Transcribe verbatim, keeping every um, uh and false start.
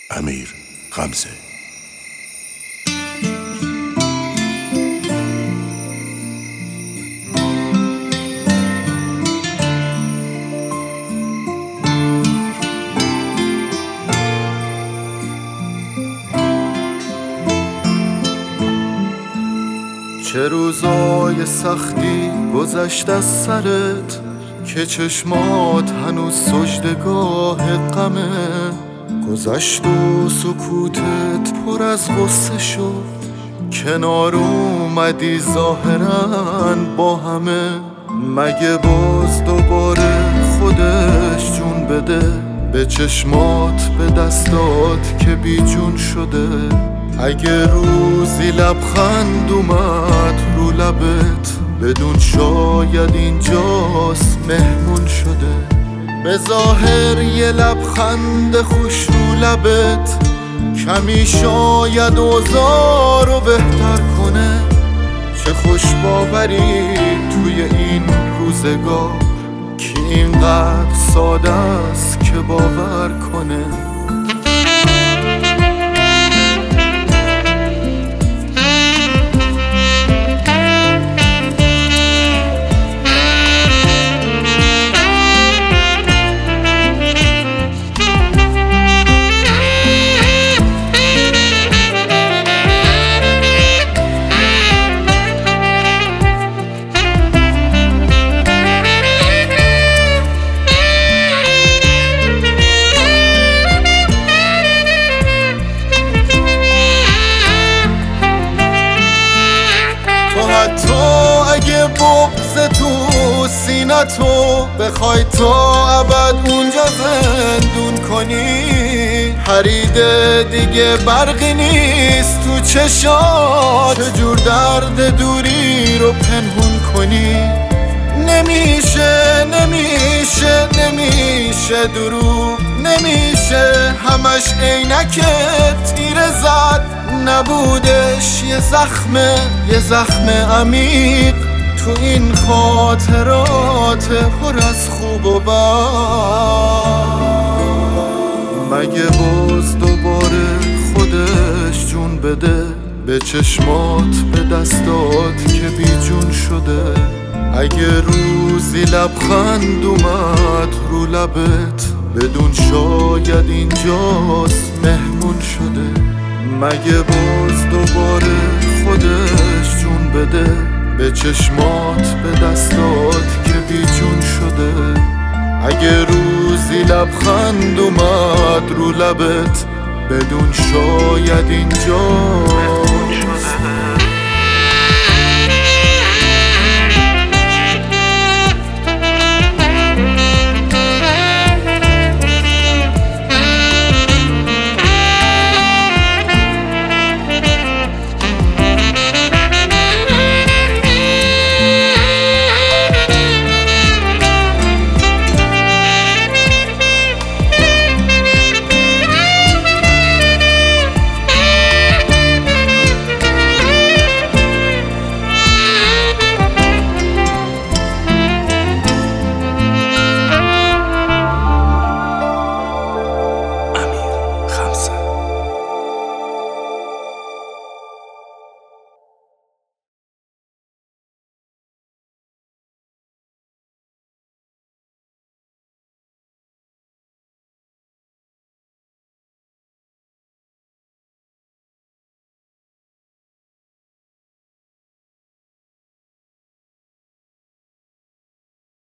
امیر غمزه. چه روزای سختی گذشت از سرت که چشمات هنوز سجدگاه غمه. گذشت و سکوتت پر از غصه شد، کنار اومدی ظاهراً با همه. مگه باز دوباره خودش جون بده به چشمات، به دستات که بی جون شده؟ اگه روزی لبخند اومد رو لبت، بدون شاید اینجاست مهمون شده. به ظاهر یه لبخند خوش رو لبت کمی شاید اوضاع رو بهتر کنه. چه خوش باوری توی این روزگار که اینقدر ساده است که باور کنه. تو اگه بغض تو سینتو بخوای تا ابد اونجا زندون کنی، پریده دیگه برقی نیست تو چشات، چجور درد دوری رو پنهون کنی. نمیشه نمیشه نمیشه دروغ نمیشه، همش عینکت تیره زد. نبودش یه زخمه یه زخم عمیق تو این خاطرات پر از خوب و بد. مگه باز دوباره خودش جون بده به چشمات، به دستات که بی جون شده؟ اگه روزی لبخند اومد رو لبت، بدون شاید اینجاست مهمون شده. مگه باز دوباره خودش جون بده به چشمات، به دستات که بی جون شده؟ اگه روزی لبخند اومد رو لبت، بدون شاید اینجا